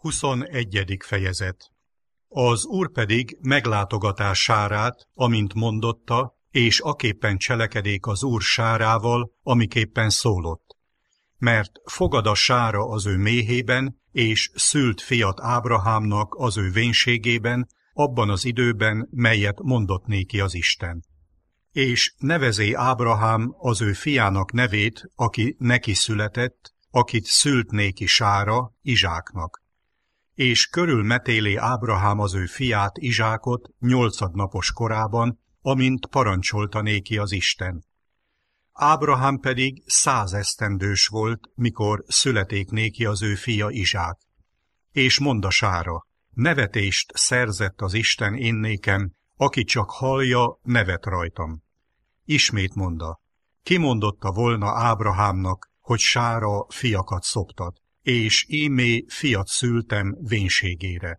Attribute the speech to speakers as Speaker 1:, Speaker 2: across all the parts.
Speaker 1: 21. fejezet. Az Úr pedig meglátogatás sárát, amint mondotta, és aképpen cselekedék az Úr sárával, amiképpen szólott. Mert fogad a sára az ő méhében, és szült fiat Ábrahámnak az ő vénségében, abban az időben, melyet mondott néki az Isten. És nevezé Ábrahám az ő fiának nevét, aki neki született, akit szült néki sára, Izsáknak. És körülmetélé Ábrahám az ő fiát, Izsákot 8 napos korában, amint parancsolta néki az Isten. Ábrahám pedig 100 esztendős volt, mikor születék néki az ő fia Izsák. És monda sára, nevetést szerzett az Isten én nékem, aki csak hallja, nevet rajtam. Ismét monda, kimondotta volna Ábrahámnak, hogy sára fiakat szoptat, és ímé fiat szültem vénségére.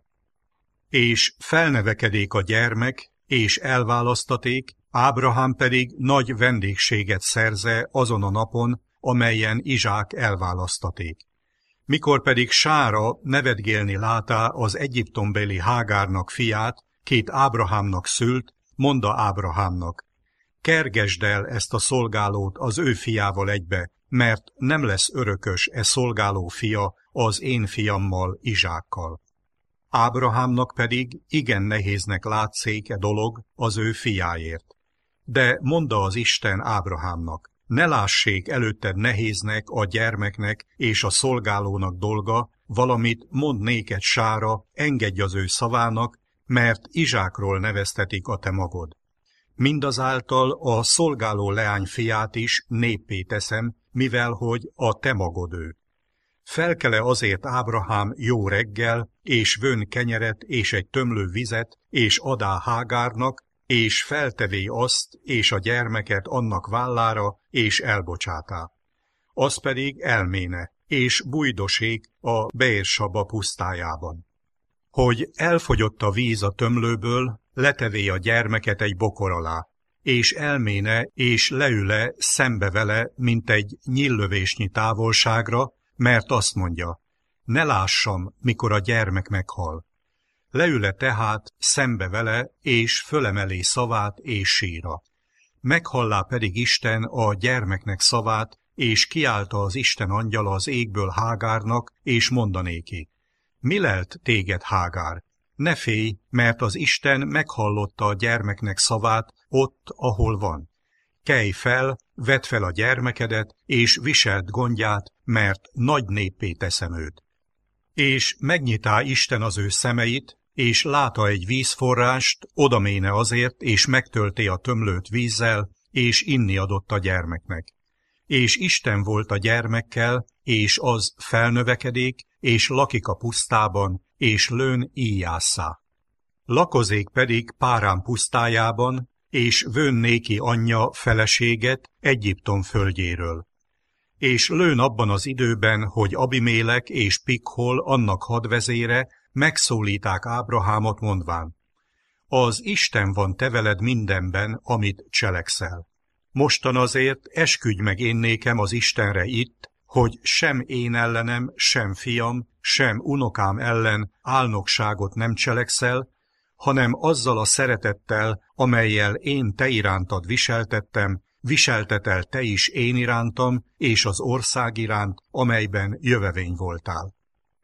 Speaker 1: És felnevekedék a gyermek, és elválasztaték, Ábrahám pedig nagy vendégséget szerze azon a napon, amelyen Izsák elválasztaték. Mikor pedig sára nevetgélni látá az egyiptombeli Hágárnak fiát, két Ábrahámnak szült, monda Ábrahámnak, kergesd el ezt a szolgálót az ő fiával egybe, mert nem lesz örökös e szolgáló fia az én fiammal, Izsákkal. Ábrahámnak pedig igen nehéznek látszék e dolog az ő fiáért. De mondta az Isten Ábrahámnak, ne lássék előtted nehéznek a gyermeknek és a szolgálónak dolga, valamit mond néked sára, engedj az ő szavának, mert Izsákról neveztetik a te magod. Mindazáltal a szolgáló leány fiát is néppé teszem, mivel hogy a te magod ő. Felkele azért Ábrahám jó reggel, és vön kenyeret és egy tömlő vizet, és adá Hágárnak, és feltevé azt, és a gyermeket annak vállára, és elbocsátá. Az pedig elméne, és bújdosék a Beérsaba pusztájában. Hogy elfogyott a víz a tömlőből, letevé a gyermeket egy bokor alá, és elméne, és leüle szembe vele, mint egy nyíllövésnyi távolságra, mert azt mondja, ne lássam, mikor a gyermek meghal. Leüle tehát szembe vele, és fölemelé szavát és síra. Meghallá pedig Isten a gyermeknek szavát, és kiálta az Isten angyala az égből Hágárnak, és mondanéki, mi lelt téged, Hágár? Ne félj, mert az Isten meghallotta a gyermeknek szavát ott, ahol van. Kelj fel, vedd fel a gyermekedet, és viseld gondját, mert nagy néppé teszem őt. És megnyitá Isten az ő szemeit, és látta egy vízforrást, odaméne azért, és megtölté a tömlőt vízzel, és inni adott a gyermeknek. És Isten volt a gyermekkel, és az felnövekedik, és lakik a pusztában, és lőn íjásszá. Lakozék pedig Párán pusztájában, és vőn néki anyja feleséget Egyiptom földjéről. És lőn abban az időben, hogy Abimélek és Pikhol annak hadvezére megszólíták Ábrahámot mondván, az Isten van te veled mindenben, amit cselekszel. Mostan azért esküdj meg én nékem az Istenre itt, hogy sem én ellenem, sem fiam, sem unokám ellen álnokságot nem cselekszel, hanem azzal a szeretettel, amellyel én te irántad viseltettem, viseltetel te is én irántam, és az ország iránt, amelyben jövevény voltál.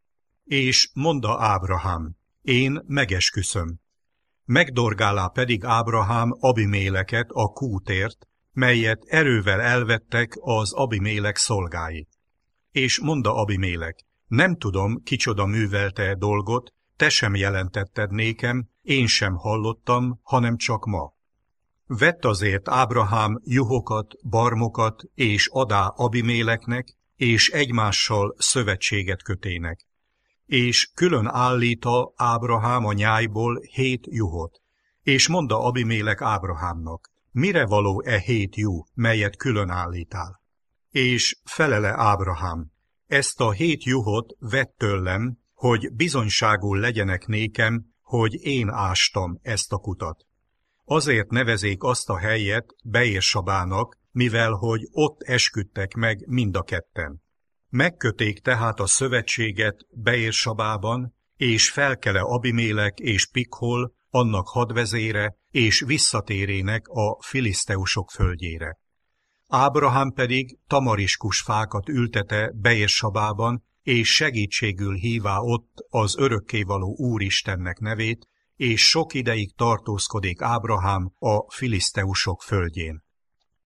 Speaker 1: És monda Ábrahám, én megesküszöm. Megdorgálá pedig Ábrahám Abiméleket a kútért, melyet erővel elvettek az Abimélek szolgái. És monda Abimélek, nem tudom, kicsoda művelte dolgot, te sem jelentetted nékem, én sem hallottam, hanem csak ma. Vett azért Ábrahám juhokat, barmokat, és adá Abiméleknek, és egymással szövetséget kötének. És külön állíta Ábrahám a nyájból 7 juhot, és mondta Abimélek Ábrahámnak, mire való e 7 juh, melyet külön állítál? És felele Ábrahám, ezt a 7 juhot vett tőlem, hogy bizonyságul legyenek nékem, hogy én ástam ezt a kutat. Azért nevezék azt a helyet Beérsabának, mivel hogy ott esküdtek meg mind a ketten. Megköték tehát a szövetséget Beérsabában, és felkele Abimélek és Pikhol, annak hadvezére, és visszatérének a filiszteusok földjére. Ábrahám pedig tamariskus fákat ültete Beérsabában, és segítségül hívá ott az örökkévaló Úristennek nevét, és sok ideig tartózkodik Ábrahám a filiszteusok földjén.